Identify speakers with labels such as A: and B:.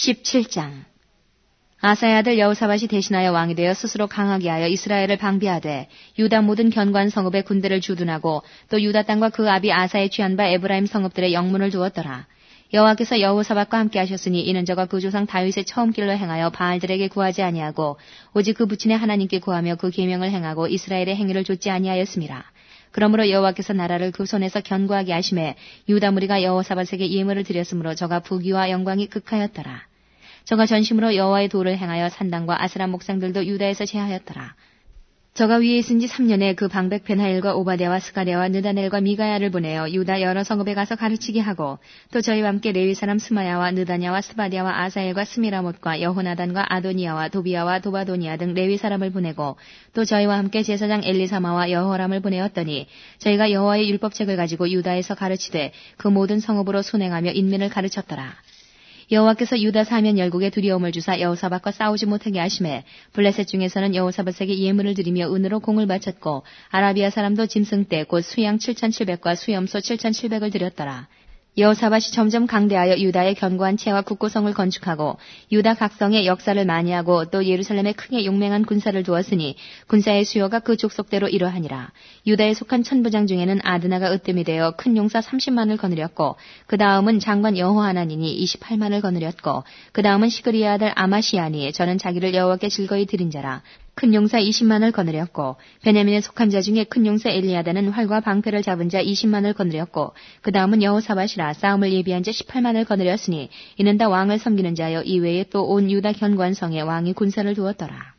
A: 17장 아사의 아들 여호사밧이 대신하여 왕이 되어 스스로 강하게 하여 이스라엘을 방비하되 유다 모든 견고한 성읍에 군대를 주둔하고 또 유다 땅과 그 아비 아사의 취한 바 에브라임 성읍들의 영문을 두었더라. 여호와께서 여호사밧과 함께 하셨으니 이는 저가 그 조상 다윗의 처음 길로 행하여 바알들에게 구하지 아니하고 오직 그 부친의 하나님께 구하며 그 계명을 행하고 이스라엘의 행위를 좇지 아니하였음이라. 그러므로 여호와께서 나라를 그 손에서 견고하게 하심에 유다 무리가 여호사밧에게 예물을 드렸으므로 저가 부귀와 영광이 극하였더라. 저가 전심으로 여호와의 도를 행하여 산당과 아스라 목상들도 유다에서 제하였더라. 저가 위에 있은 지 3년에 그 방백 베나일과 오바댜와 스가랴와 느다넬과 미가야를 보내어 유다 여러 성읍에 가서 가르치게 하고 또 저희와 함께 레위 사람 스마야와 느다냐와 스바랴와 아사엘과 스미라못과 여호나단과 아도니야와 도비야와 도바도니야 등 레위 사람을 보내고 또 저희와 함께 제사장 엘리사마와 여호람을 보내었더니 저희가 여호와의 율법책을 가지고 유다에서 가르치되 그 모든 성읍으로 순행하며 인민을 가르쳤더라. 여호와께서 유다 사면 열국에 두려움을 주사 여호사밧과 싸우지 못하게 하심에 블레셋 중에서는 여호사밧에게 예물을 드리며 은으로 공을 바쳤고 아라비아 사람도 짐승떼 곧 수양 7,700과 수염소 7,700을 드렸더라. 여호사밧이 점점 강대하여 유다의 견고한 채와 국고성을 건축하고 유다 각성의 역사를 많이 하고 또 예루살렘에 크게 용맹한 군사를 두었으니 군사의 수요가 그 족속대로 이러하니라. 유다에 속한 천부장 중에는 아드나가 으뜸이 되어 큰 용사 30만을 거느렸고 그 다음은 장관 여호하나니니 28만을 거느렸고 그 다음은 시그리의 아들 아마시아니 저는 자기를 여호와께 즐거이 드린 자라. 큰 용사 20만을 거느렸고 베냐민에 속한 자 중에 큰 용사 엘리아다는 활과 방패를 잡은 자 20만을 거느렸고 그 다음은 여호사밧이라 싸움을 예비한 자 18만을 거느렸으니 이는 다 왕을 섬기는 자여 이외에 또 온 유다 견고한 성에 왕이 군사를 두었더라.